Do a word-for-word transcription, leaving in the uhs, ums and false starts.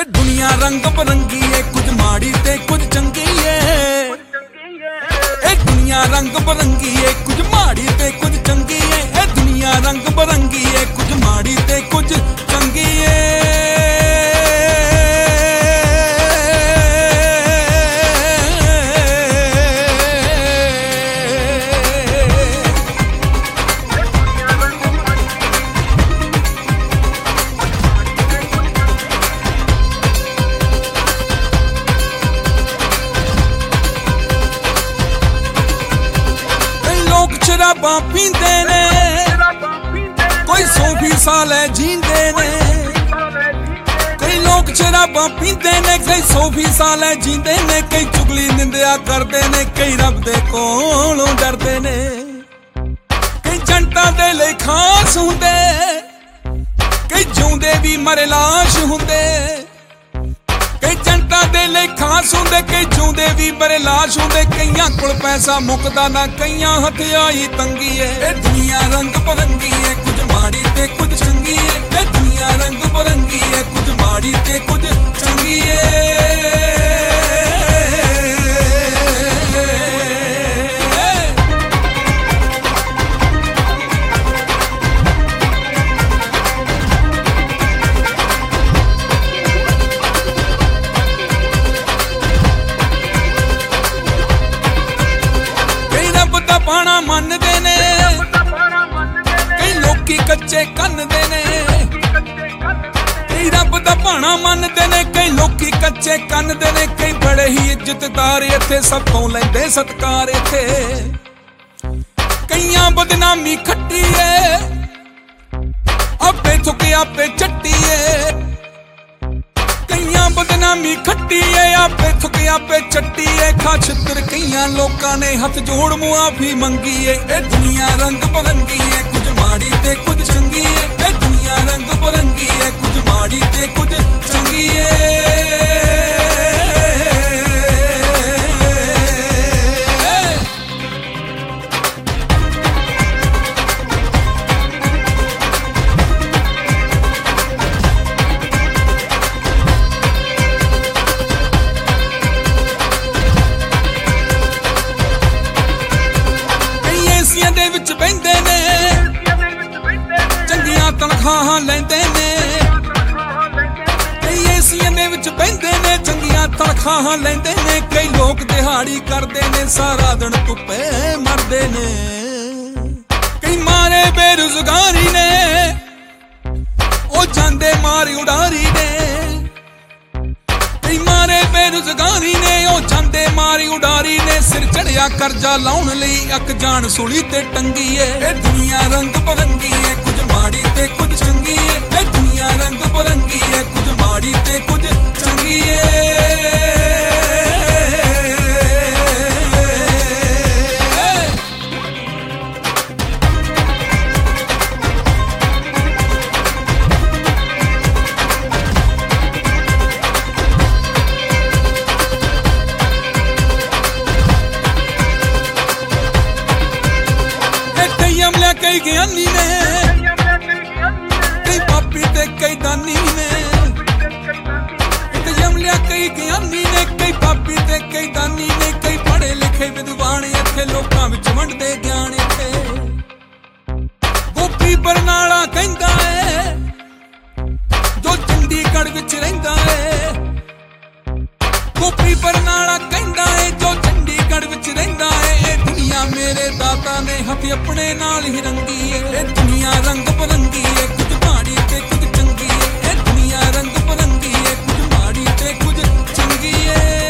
ਇਹ ਦੁਨੀਆ ਰੰਗ ਬਰੰਗੀ ਏ, ਕੁਝ ਮਾੜੀ ਤੇ ਕੁਝ ਚੰਗੀ ਏ। ਇਹ ਦੁਨੀਆ ਰੰਗ ਬਰੰਗੀ ਏ, ਕੁਝ ਮਾੜੀ ਤੇ ਕੁਝ ਚੰਗੀ ਏ। ਇਹ ਦੁਨੀਆ ਰੰਗ ਬਰੰਗੀ ਏ, ਕੁਝ ਮਾੜੀ ਤੇ ਕੁਝ ਚੰਗੀ ਏ। शराबां पींदे ने कोई सौ भी साल जींदे ने, कई लोग शराबां पींदे ने कई सौ भी साल जींदे ने। कई चुगली निंदिया करदे ने, कई रब दे कोलों डरदे ने। कई जनता दे लई खास हुंदे, कई जिउंदे भी मरे लाश हुंदे। कई जनता दे लई खास हुंदे, कई जिउंदे भी मरे लाश हुंदे। कईयां कोल पैसा मुकदा ना, कईयां हथियाई तंगी है। ए दुनिया रंग बरंगी है, कुछ माड़ी ते कुछ चंगी है। ए दुनिया रंग बरंगी है, कुछ माड़ी ते कुछ चंगी है। पाना मनदे ने, कई लोकी कच्चे कन्नदे ने। कई रब दा पाना मनदे ने, कई लोकी कच्चे कन्नदे ने। कई बड़े ही इज्जतदार इत्थे सब तो लैंदे सत्कार इत्थे। कईयां बदनामी खट्टी है, आपे थुके आपे चट्टी है। कईयां बदनामी खट्टी है, आपे थुके आपे चट्टी है। खा छित्र कईयां लोकां ने हथ जोड़ मुआफी मंगी है। ए दुनिया रंग बरंगी है, कुछ माड़ी ते कुछ चंगी है। ए दुनिया रंग बरंगी है, कुछ माड़ी ते कुछ चंगी है। बहिंदे ने चंगियां तनखाहां लैंदे ने। कई एसीआं दे विच बहिंदे ने, चंगियां तनखाहां लैंदे ने। कई लोग दिहाड़ी करदे ने, सारा दिन धुप्पे मरदे ने। कई मारे बेरोजगारी ने, ओ जांदे मारी उडारी ने। कई मारे बेरोजगारी ने, ओ जांदे मारी उडारी ने। सिर चढ़िया करजा लाउण लई अक जान सुली ते टंगी है। ए दुनिया रंग बरंगी है, कुछ माड़ी ते कुछ चंगी है। ए दुनिया रंग बरंगी है, कुछ माड़ी ते कुछ चंगी है। कई ज्ञानी ने, कई पापी ते कई दानी ने। यमलिया कई ज्ञानी ने, कई पापी ते कई दानी ने। कई पढ़े लिखे विद्वान इत्थे लोकां विच वंडदे ज्ञान इत्थे। गोपी बरनाला कहंदा है, जो चंडीगढ़ विच रहिंदा है। गोपी बरनाला कहंदा है, जो चंडीगढ़ विच रहिंदा है। दुनिया मेरे दाता ने हथ अपने नाल ही रंगी है। ए दुनिया रंग बरंगी है, कुछ माड़ी ते कुछ चंगी है। ए दुनिया रंग बरंगी है, कुछ माड़ी ते कुछ चंगी है।